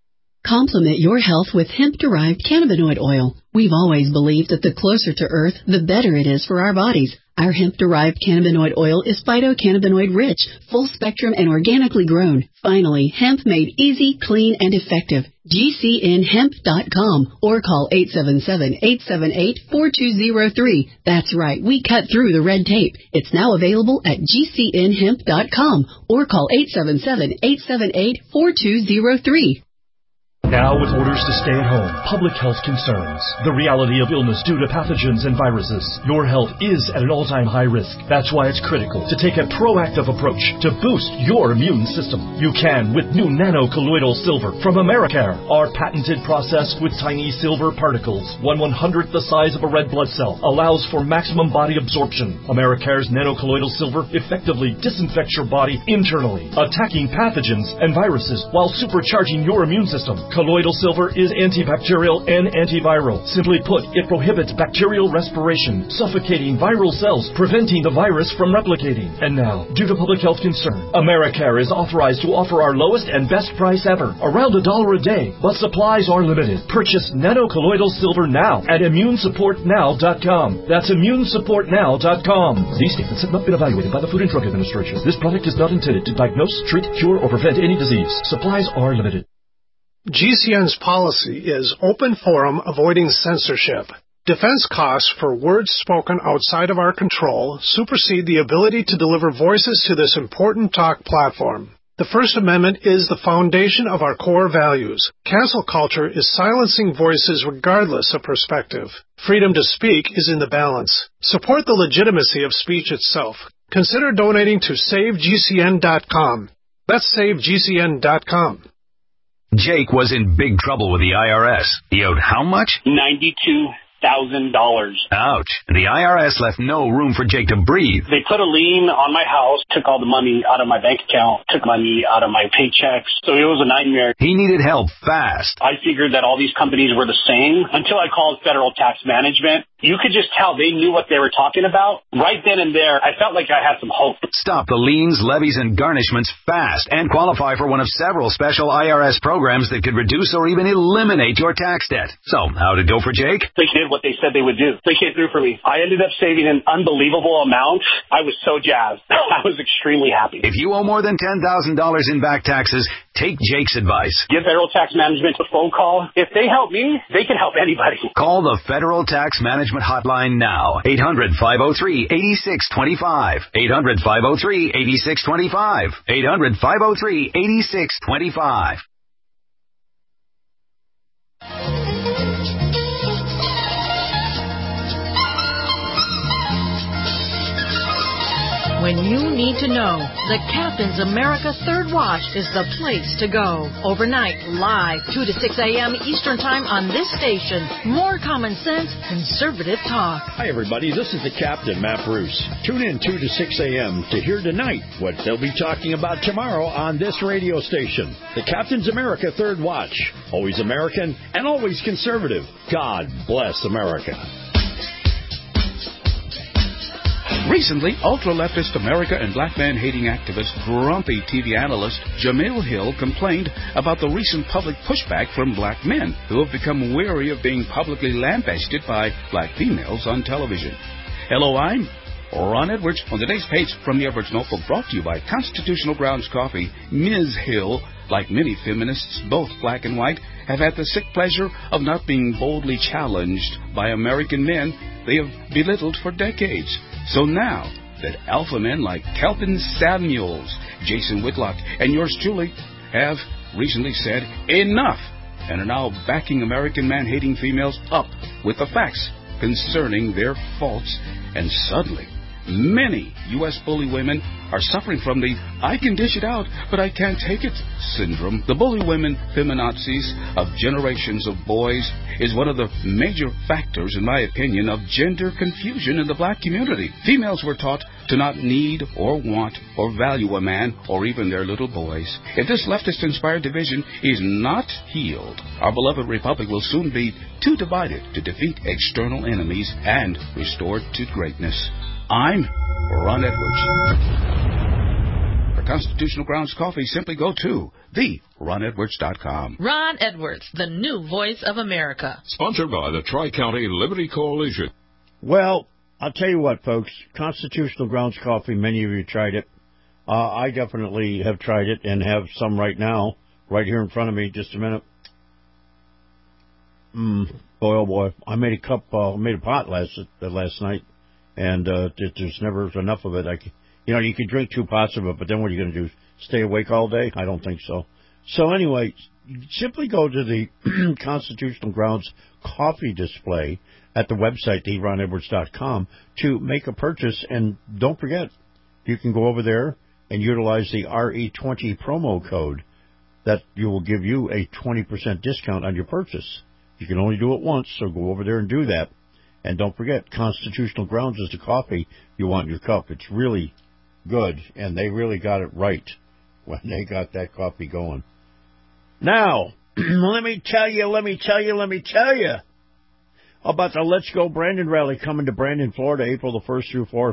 Complement your health with hemp-derived cannabinoid oil. We've always believed that the closer to Earth, the better it is for our bodies. Our hemp-derived cannabinoid oil is phytocannabinoid rich, full spectrum, and organically grown. Finally, hemp made easy, clean, and effective. G C N hemp dot com or call eight seven seven, eight seven eight, four two zero three. That's right, we cut through the red tape. It's now available at G C N hemp dot com or call eight seven seven, eight seven eight, four two zero three. Now with orders to stay at home, public health concerns, the reality of illness due to pathogens and viruses, your health is at an all-time high risk. That's why it's critical to take a proactive approach to boost your immune system. You can with new nano-colloidal silver from Americare. Our patented process with tiny silver particles, one one-hundredth the size of a red blood cell, allows for maximum body absorption. Americare's nano-colloidal silver effectively disinfects your body internally, attacking pathogens and viruses while supercharging your immune system. Colloidal silver is antibacterial and antiviral. Simply put, it prohibits bacterial respiration, suffocating viral cells, preventing the virus from replicating. And now, due to public health concern, Americare is authorized to offer our lowest and best price ever, around a dollar a day, but supplies are limited. Purchase nano-colloidal silver now at immune support now dot com. That's immune support now dot com. These statements have not been evaluated by the Food and Drug Administration. This product is not intended to diagnose, treat, cure, or prevent any disease. Supplies are limited. G C N's policy is open forum, avoiding censorship. Defense costs for words spoken outside of our control supersede the ability to deliver voices to this important talk platform. The First Amendment is the foundation of our core values. Cancel culture is silencing voices regardless of perspective. Freedom to speak is in the balance. Support the legitimacy of speech itself. Consider donating to save G C N dot com. That's save G C N dot com. Jake was in big trouble with the I R S. He owed how much? ninety-two thousand dollars. Ouch. The I R S left no room for Jake to breathe. They put a lien on my house, took all the money out of my bank account, took money out of my paychecks. So it was a nightmare. He needed help fast. I figured that all these companies were the same until I called Federal Tax Management. You could just tell they knew what they were talking about. Right then and there, I felt like I had some hope. Stop the liens, levies, and garnishments fast and qualify for one of several special I R S programs that could reduce or even eliminate your tax debt. So, how'd it go for Jake? They did what they said they would do. They came through for me. I ended up saving an unbelievable amount. I was so jazzed. I was extremely happy. If you owe more than ten thousand dollars in back taxes, take Jake's advice. Give Federal Tax Management a phone call. If they help me, they can help anybody. Call the Federal Tax Management Hotline now. eight hundred, five oh three, eight six two five. eight hundred, five oh three, eight six two five. eight hundred, five oh three, eight six two five. When you need to know, the Captain's America Third Watch is the place to go. Overnight, live, two to six a.m. Eastern Time on this station. More common sense, conservative talk. Hi, everybody. This is the Captain, Matt Bruce. Tune in two to six a.m. to hear tonight what they'll be talking about tomorrow on this radio station. The Captain's America Third Watch. Always American and always conservative. God bless America. Recently, ultra-leftist America and black man-hating activist, grumpy T V analyst Jamil Hill complained about the recent public pushback from black men who have become weary of being publicly lambasted by black females on television. Hello, I'm Ron Edwards. On today's page from the Edwards Notebook, brought to you by Constitutional Grounds Coffee, Miz Hill, like many feminists, both black and white, have had the sick pleasure of not being boldly challenged by American men they have belittled for decades. So now that alpha men like Kelvin Samuels, Jason Whitlock, and yours truly have recently said enough and are now backing American man-hating females up with the facts concerning their faults, and suddenly many U S bully women are suffering from the I can dish it out, but I can't take it syndrome. The bully women feminazis of generations of boys is one of the major factors, in my opinion, of gender confusion in the black community. Females were taught to not need or want or value a man or even their little boys. If this leftist-inspired division is not healed, our beloved republic will soon be too divided to defeat external enemies and restored to greatness. I'm Ron Edwards. For Constitutional Grounds Coffee, simply go to the ron edwards dot com. Ron Edwards, the new voice of America. Sponsored by the Tri-County Liberty Coalition. Well, I'll tell you what, folks. Constitutional Grounds Coffee, many of you tried it. Uh, I definitely have tried it and have some right now, right here in front of me. Just a minute. Mm, boy, oh boy. I made a cup, uh, made a pot last uh, last night, and uh, there's never enough of it. I can, you know, you can drink two pots of it, but then what are you going to do? Stay awake all day? I don't think so. So anyway, simply go to the Constitutional Grounds coffee display at the website, the ron edwards dot com, to make a purchase. And don't forget, you can go over there and utilize the R E twenty promo code that you will give you a twenty percent discount on your purchase. You can only do it once, so go over there and do that. And don't forget, Constitutional Grounds is the coffee you want in your cup. It's really good, and they really got it right when they got that coffee going. Now, let me tell you, let me tell you, let me tell you about the Let's Go Brandon rally coming to Brandon, Florida, April the first through fourth.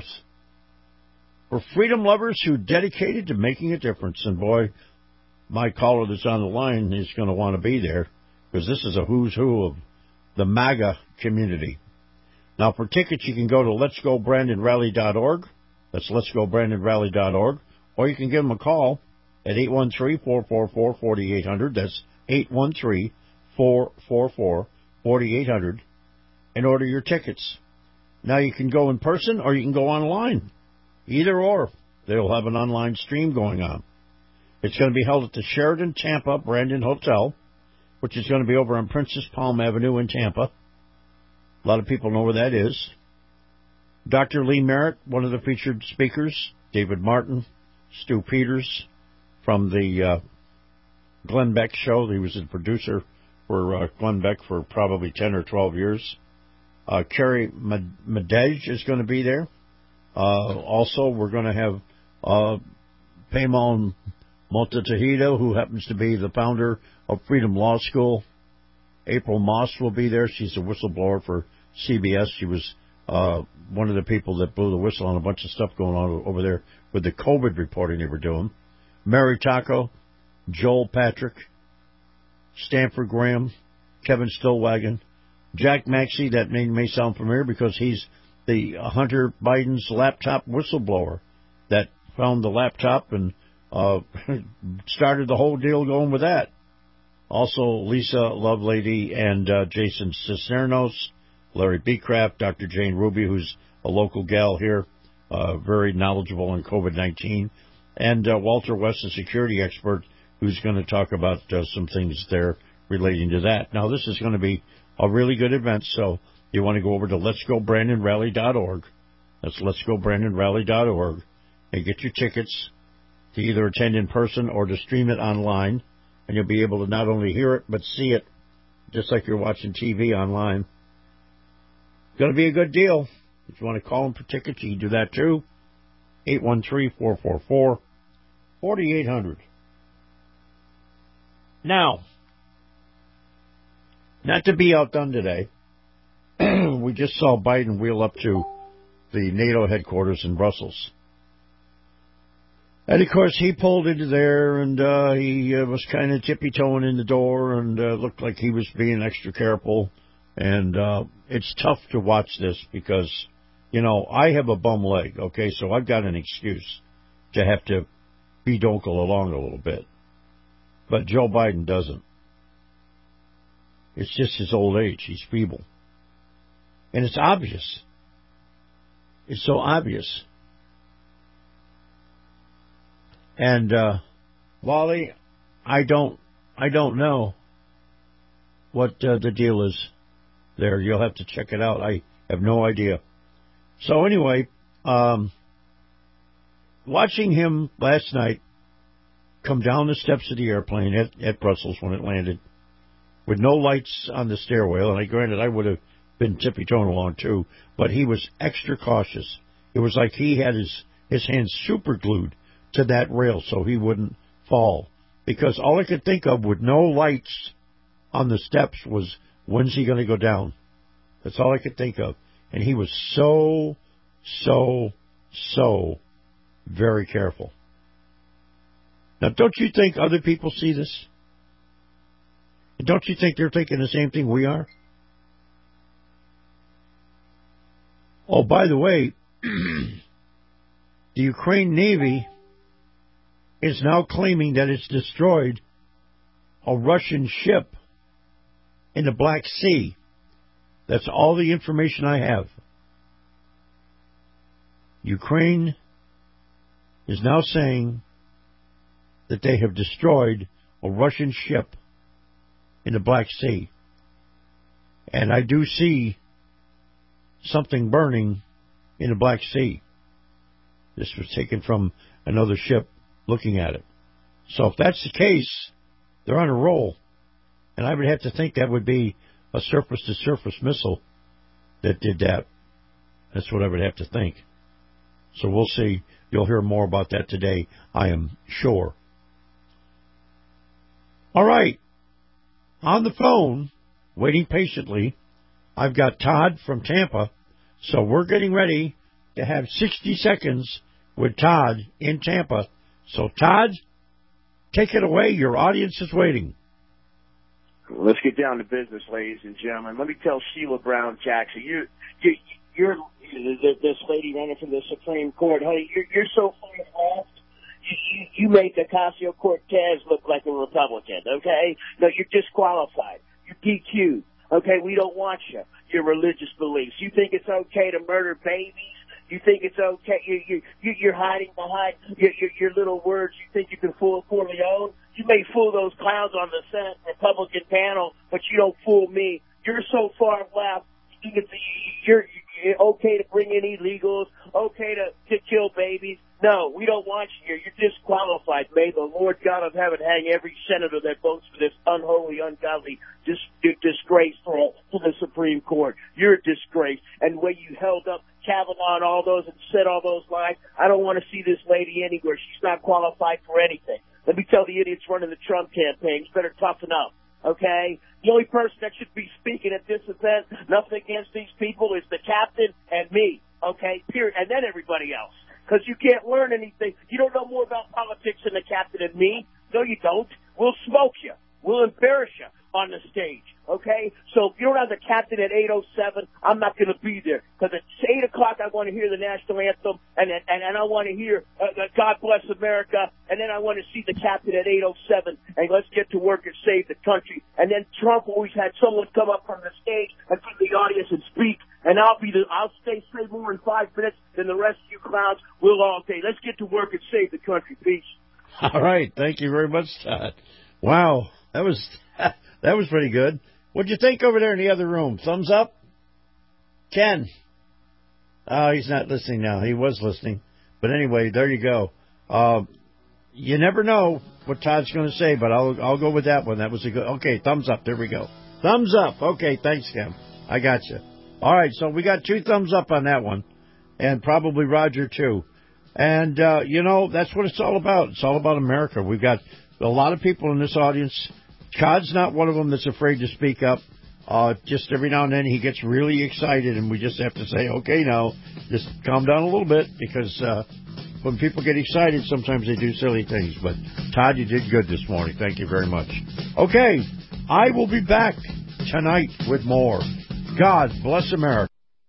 For freedom lovers who are dedicated to making a difference. And boy, my caller that's on the line is going to want to be there, because this is a who's who of the MAGA community. Now, for tickets, you can go to lets go brandon rally dot org. That's lets go brandon rally dot org. Or you can give them a call at eight one three, four four four, four eight zero zero. That's eight one three, four four four, four eight zero zero and order your tickets. Now, you can go in person or you can go online. Either or. They'll have an online stream going on. It's going to be held at the Sheraton Tampa Brandon Hotel, which is going to be over on Princess Palm Avenue in Tampa. A lot of people know where that is. Doctor Lee Merritt, one of the featured speakers, David Martin, Stu Peters from the uh, Glenn Beck show. He was the producer for uh, Glenn Beck for probably ten or twelve years. Uh, Carrie Madej is going to be there. Uh, also, we're going to have uh, Payman Montetejito, who happens to be the founder of Freedom Law School. April Moss will be there. She's a whistleblower for C B S. She was uh, one of the people that blew the whistle on a bunch of stuff going on over there with the COVID reporting they were doing. Mary Taco, Joel Patrick, Stanford Graham, Kevin Stillwagon, Jack Maxey. That name may sound familiar because he's the Hunter Biden's laptop whistleblower that found the laptop and uh, started the whole deal going with that. Also, Lisa Lovelady and uh, Jason Cisneros, Larry Becraft, Doctor Jane Ruby, who's a local gal here, uh, very knowledgeable on COVID nineteen, and uh, Walter West, a security expert, who's going to talk about uh, some things there relating to that. Now, this is going to be a really good event, so you want to go over to lets go brandon rally dot org. That's lets go brandon rally dot org, and get your tickets to either attend in person or to stream it online. And you'll be able to not only hear it, but see it, just like you're watching T V online. It's going to be a good deal. If you want to call them for tickets, you can do that too. eight one three, four four four, four eight zero zero. Now, not to be outdone today, we just saw Biden wheel up to the NATO headquarters in Brussels. And, of course, he pulled into there, and uh, he uh, was kind of tippy-toeing in the door and uh, looked like he was being extra careful. And uh, it's tough to watch this because, you know, I have a bum leg, okay, so I've got an excuse to have to be-donkle along a little bit. But Joe Biden doesn't. It's just his old age. He's feeble. And it's obvious. It's so obvious. And, uh, Wally, I don't, I don't know what uh, the deal is there. You'll have to check it out. I have no idea. So anyway, um, watching him last night come down the steps of the airplane at, at Brussels when it landed with no lights on the stairwell, and I granted I would have been tippy-toeing along too, but he was extra cautious. It was like he had his, his hands super glued to that rail so he wouldn't fall. Because all I could think of with no lights on the steps was, when's he going to go down? That's all I could think of. And he was so, so, so very careful. Now, don't you think other people see this? And don't you think they're thinking the same thing we are? Oh, by the way, the Ukraine Navy is now claiming that it's destroyed a Russian ship in the Black Sea. That's all the information I have. Ukraine is now saying that they have destroyed a Russian ship in the Black Sea. And I do see something burning in the Black Sea. This was taken from another ship looking at it. So if that's the case, they're on a roll. And I would have to think that would be a surface-to-surface missile that did that. That's what I would have to think. So we'll see. You'll hear more about that today, I am sure. All right. On the phone, waiting patiently, I've got Todd from Tampa. So we're getting ready to have sixty seconds with Todd in Tampa. So, Todd, take it away. Your audience is waiting. Let's get down to business, ladies and gentlemen. Let me tell Sheila Brown Jackson, you, you, you're this lady running from the Supreme Court, honey. You're, you're so far left. You, you, you made Ocasio-Cortez look like a Republican. Okay, no, you're disqualified. You're D Q'd. Okay, we don't want you. Your religious beliefs. You think it's okay to murder babies? You think it's okay? You, you, you're hiding behind your, your, your little words. You think you can fool Corleone? You may fool those clowns on the Senate Republican panel, but you don't fool me. You're so far left. You think it's, you're, you're okay to bring in illegals, okay to, to kill babies. No, we don't want you here. You're disqualified. May the Lord God of heaven hang every senator that votes for this unholy, ungodly dis, disgrace for, for the Supreme Court. You're a disgrace. And when you held up Kavanaugh and all those and said all those lines, I don't want to see this lady anywhere. She's not qualified for anything. Let me tell the idiots running the Trump campaign, you better toughen up, okay? The only person that should be speaking at this event, nothing against these people, is the captain and me, okay? Period. And then everybody else. Because you can't learn anything. You don't know more about politics than the captain and me. No, you don't. We'll smoke you. We'll embarrass you on the stage, okay? So if you don't have the captain at eight oh seven, I'm not going to be there. Because at eight o'clock, I want to hear the national anthem, and and, and I want to hear uh, God Bless America, and then I want to see the captain at eight oh seven, and let's get to work and save the country. And then Trump always had someone come up from the stage and from the audience and speak, and I'll be the, I'll stay say more in five minutes than the rest of you clowns will all day. Let's get to work and save the country. Peace. All right. Thank you very much, Todd. Wow. That was that was pretty good. What'd you think over there in the other room? Thumbs up? Ken? Oh, he's not listening now. He was listening. But anyway, there you go. Uh, you never know what Todd's going to say, but I'll I'll go with that one. That was a good... Okay, thumbs up. There we go. Thumbs up. Okay, thanks, Ken. I got you. All right, so we got two thumbs up on that one. And probably Roger, too. And, uh, you know, that's what it's all about. It's all about America. We've got a lot of people in this audience. Todd's not one of them that's afraid to speak up. Uh, just every now and then he gets really excited, and we just have to say, okay, now, just calm down a little bit, because uh, when people get excited, sometimes they do silly things. But, Todd, you did good this morning. Thank you very much. Okay, I will be back tonight with more. God bless America.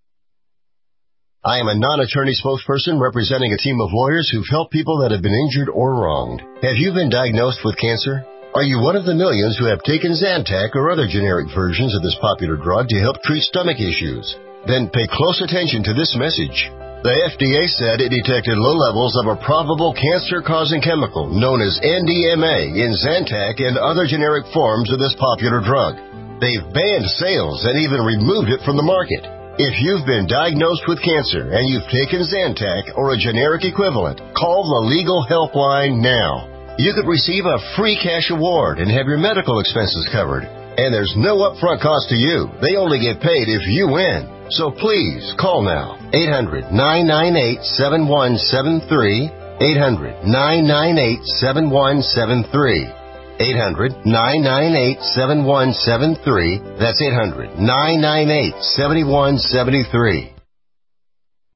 I am a non-attorney spokesperson representing a team of lawyers who've helped people that have been injured or wronged. Have you been diagnosed with cancer? Are you one of the millions who have taken Zantac or other generic versions of this popular drug to help treat stomach issues? Then pay close attention to this message. The F D A said it detected low levels of a probable cancer-causing chemical known as N D M A in Zantac and other generic forms of this popular drug. They've banned sales and even removed it from the market. If you've been diagnosed with cancer and you've taken Zantac or a generic equivalent, call the Legal Helpline now. You could receive a free cash award and have your medical expenses covered. And there's no upfront cost to you. They only get paid if you win. So please, call now. eight hundred, nine nine eight, seven one seven three. eight hundred, nine nine eight, seven one seven three. eight hundred, nine nine eight, seven one seven three. That's eight hundred, nine nine eight, seven one seven three.